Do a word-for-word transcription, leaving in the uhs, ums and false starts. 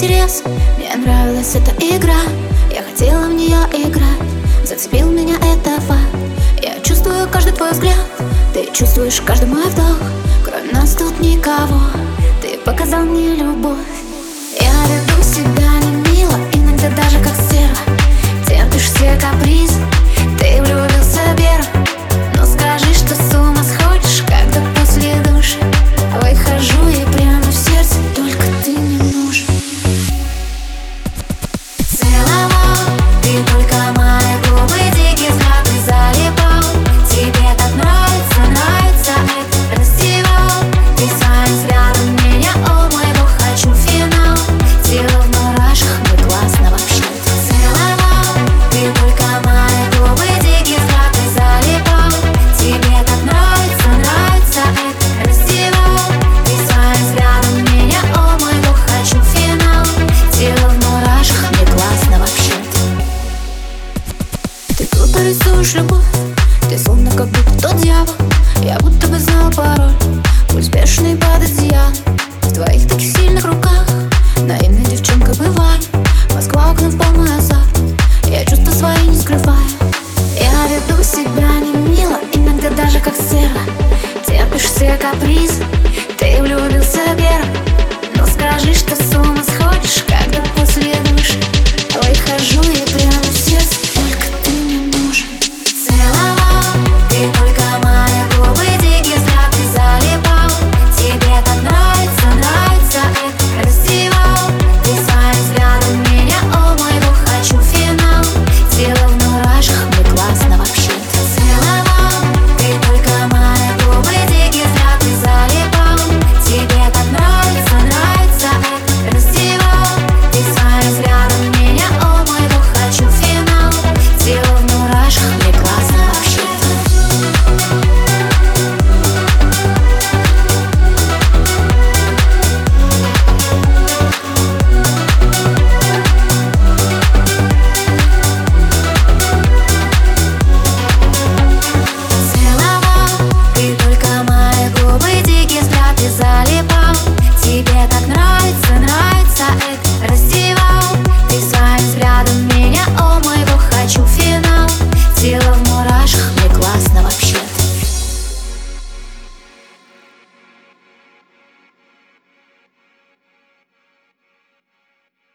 интерес. Мне нравилась эта игра, я хотела в нее играть. Зацепил меня это факт. Я чувствую каждый твой взгляд, ты чувствуешь каждый мой вдох. Кроме нас тут никого, ты показал мне любовь. Я веду себя не мило, иногда даже как стерва. Терпишь все капризы, ты влюбился первым. Но скажи, что с ума сходишь, когда после душа выхожу и прямо в сердце только ты не нужен. Целовал, ты только мои губы, дикий взгляд ты залипал. Тебе так нравится, нравится это, раздевал. Ты своим взглядом меня, о мой бог, хочу финал. Тело в мурашках, мы классно вообще. Целовал, ты только мои губы, дикий взгляд ты залипал. Тебе так нравится, нравится это, раздевал. Ты своим взглядом меня, о мой бог, хочу финал. Тело в мурашках, мне классно вообще. Ты тут рисуешь любовь, ты словно как будто тот дьявол. Я будто бы знал пароль, пульс бешеный под одеялом. В твоих таких сильных руках наивной девчонкой бывает. Москва, окна в полный азарт. Я чувства свои